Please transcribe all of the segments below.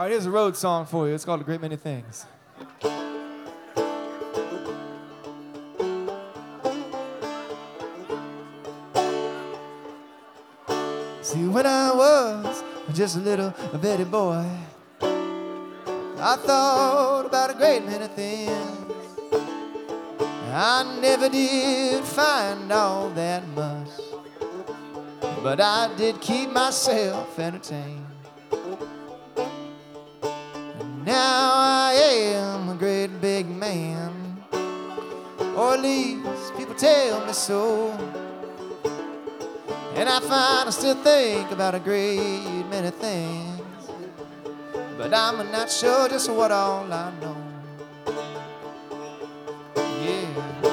All right, here's a road song for you. It's called A Great Many Things. See, when I was just a little bitty boy, I thought about a great many things. I never did find all that much, but I did keep myself entertained. And now I am a great big man, or at least people tell me so. And I find I still think about a great many things, but I'm not sure just what all I know. Yeah.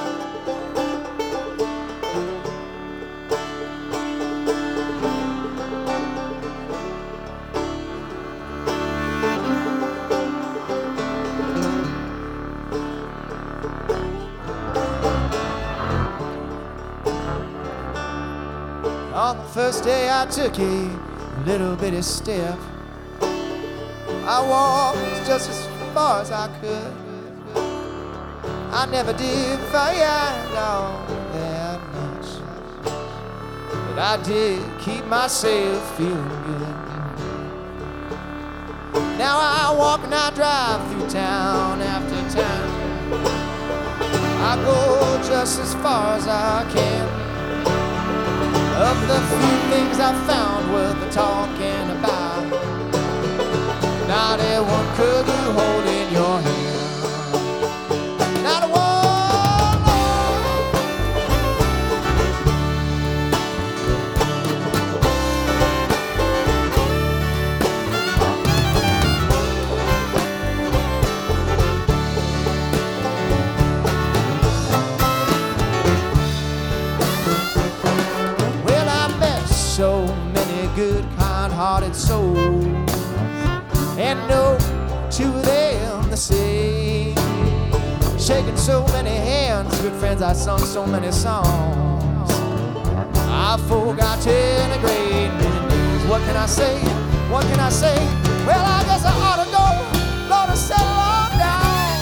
On the first day I took a little bitty step, I walked just as far as I could. I never did find all that much, but I did keep myself feeling good. Now I walk and I drive through town after town. I go just as far as I can. Of the few things I found worth talking about, not a one could you hold in your hand. Not a one. Well, I met so many good, kind-hearted souls, and no two of them the same. Shaking so many hands, good friends, I sung so many songs. I forgot in a great many names. What can I say? What can I say? Well, I guess I ought to go, Lord, to settle on down.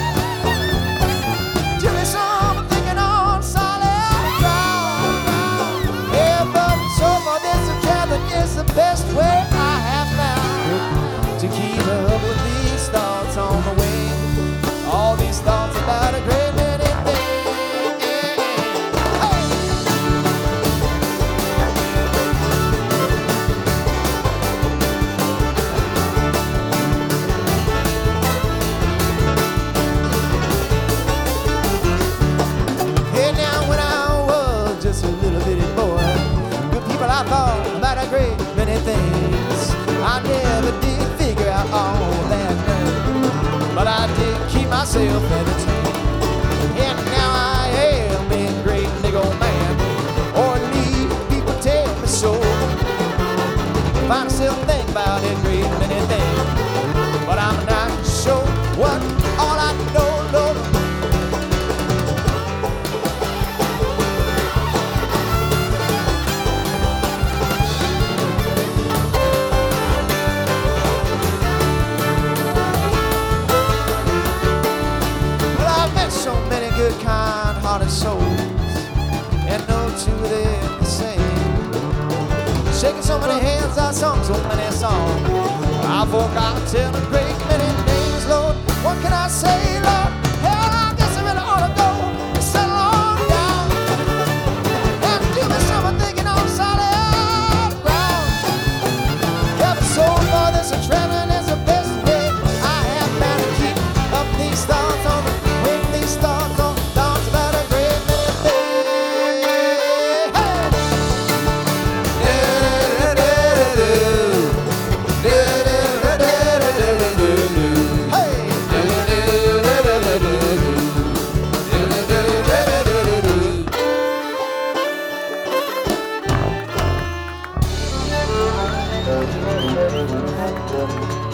Give me some thinking on solid ground. Yeah, but so far this together is the best way I have found to keep up with these thoughts on the way. All these thoughts about a great many things. Hey! Hey, now when I was just a little bitty boy, good people, I thought about a great many things. I never did figure out all that nerd, but I did keep myself entertained. And now I am a great big old man, or at least people tell me so. I still think about a great many things, but I'm not sure what all I know, Lord. Good, kind-hearted souls, and no two of them the same. Shaking so many hands, I sung so many songs. I forgot to tell a great many names, Lord. What can I say, Lord? Hell, I guess I really ought to go and settle on down and give me something thinking on solid ground. Yeah, but so far this a traveling is the best way I have found to keep up these thoughts on the wing, these thoughts on thoughts about a great many things. Hey!